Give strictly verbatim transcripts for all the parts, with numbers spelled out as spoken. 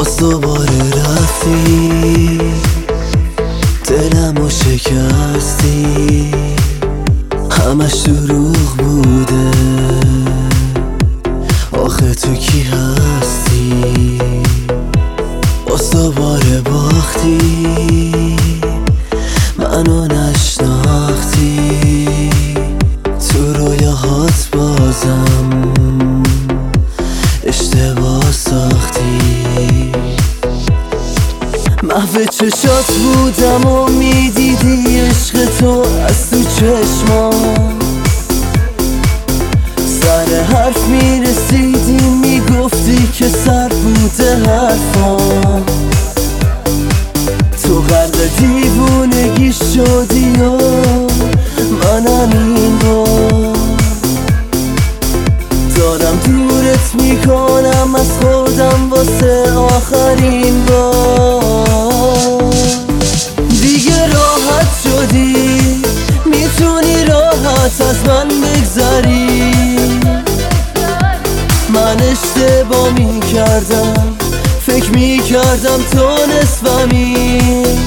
باز دوباره رفتی، دلمو شکستی، همش دروغ بوده، آخه تو کی هستی؟ باز دوباره باختی، منو نشناختی، تو رویاهات بازم اشتباه ساختی. محو چشات بودم و میدیدی عشق تو از تو چشمام، سر حرف میرسیدی میگفتی که سر بوده حرفام، تو غرق دیوونگی شدی و منم این بار دارم دورت میکنم از خودم واسه آخرین بار. دیگه راحت شدی، میتونی راحت از من بگذری، من اشتباه میکردم، فکر میکردم تو نصفمی،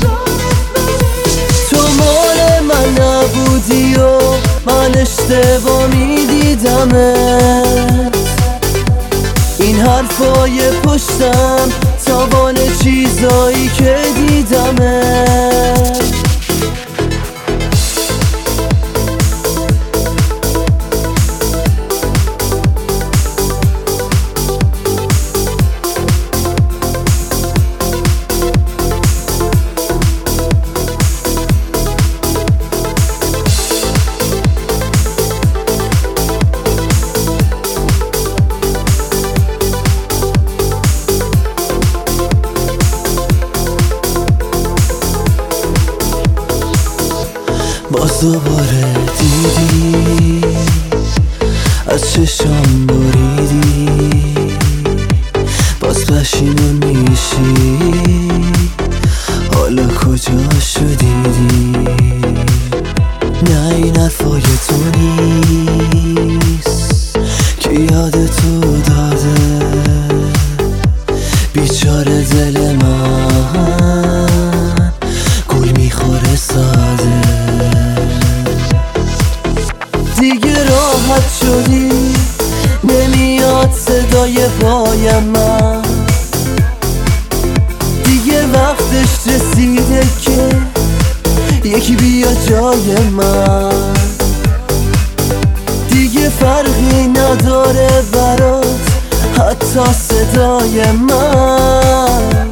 تو مال من نبودی و من اشتباه میدیدمت. این حرفای پشتم تاوان چیزایی که دیدمت. باز دوباره دیدی، از چشام بریدی، باز پشیمون میشی، حالا کجا شدیدی؟ نه این حرفای تو نیست که یاد تو داده، بیچاره دل من گل میخوره ساده. دیگه راحت شدی، نمیاد صدای پای من، دیگه وقتش رسیده که یکی بیا جای من، دیگه فرقی نداره برات حتی صدای من،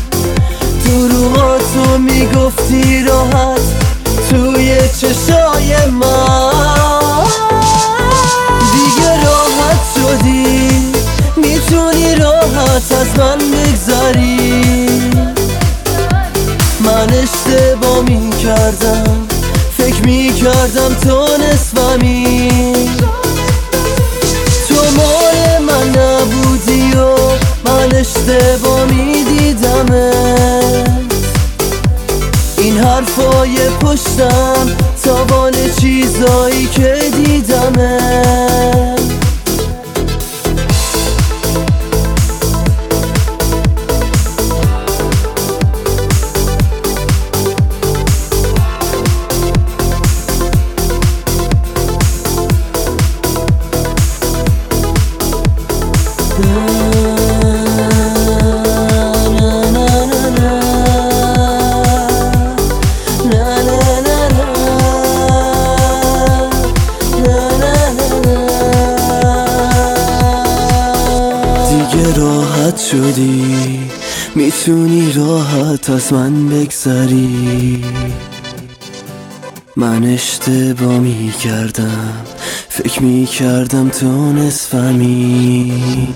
دروغاتو میگفتی راحت توی چشای من. دیگه راحت شدی، میتونی راحت از من بگذری، من اشتباه میکردم، فکر میکردم تو نصفمی، تو مال من نبودی و من اشتباه میدیدمت. این حرفای پشتم تاوان چیزایی که دیدمت. دیگه راحت شدی، میتونی راحت از من بگذری، من اشتباه میکردم، فکر میکردم تو نصفمی،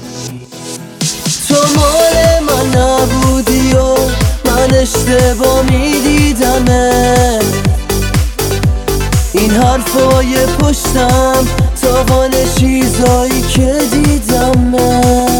تو مال من نبودی و من اشتباه میدیدمت. این حرفای پشتم تاوان چیزایی که دیدمت.